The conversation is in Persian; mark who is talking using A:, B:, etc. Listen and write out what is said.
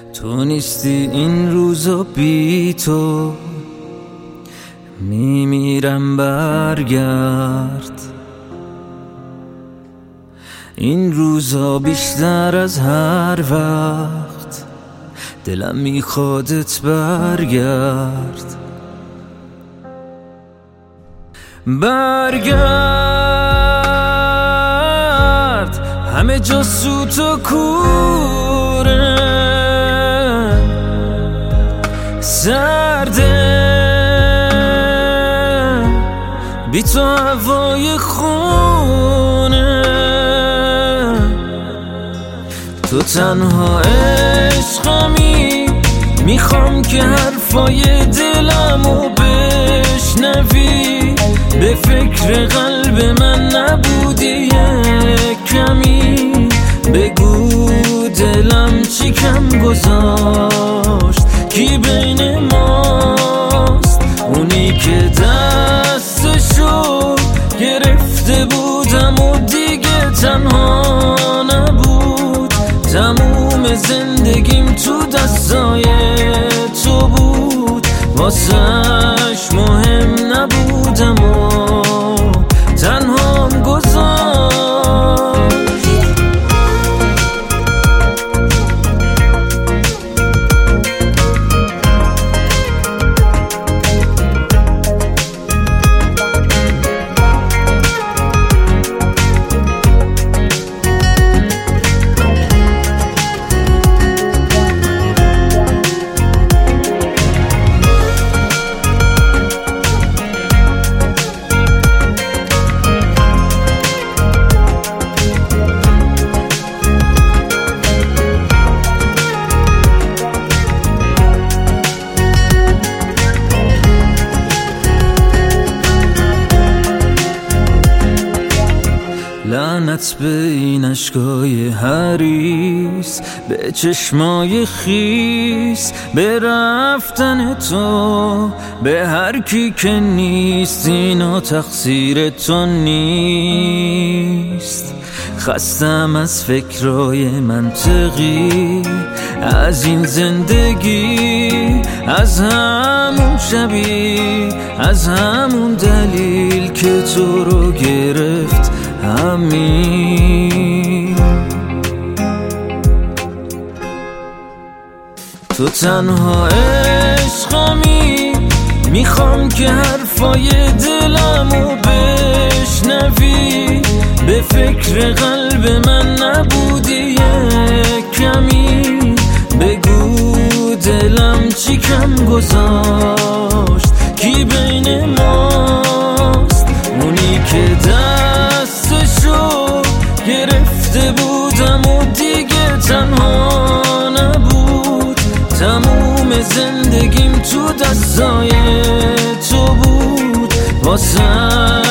A: تو نیستی این روزا بی تو میمیرم، برگرد. این روزا بیشتر از هر وقت دلم میخوادت، برگرد. برگرد، همه جا سوت و کوره، سرده بی تو هوای خونه. تو تنها عشقمی، میخوام که حرفای دلمو بشنوی. به فکر قلب من نبودی یک کمی، بگو دلم چی کم گذاشت. کی بین ماست اونی که دستشو گرفته بودم و دیگه تنها نبود. تموم زندگیم تو دستای تو بود، واسش مهم نبودم و تنهام گذاشت. لعنت به این اشکای حریص، به چشمای خیس، به رفتن تو، به هر کی که نیست. اینا تقصیر تو نیست. خستم از فکرای منطقی، از این زندگی، از همون شبی، از همون دلیل که تو رو گرفت همین. تو تنها عشقمی، میخوام که حرفای دلمو بشنوی. به فکر قلب من نبودی یک کمی، بگو دلم چی کم گذاشت. کی بین ماست اونی که دستشو گرفته بودم و دیگه تنها نبود. تموم زندگیم تو دستای تو بود، واسه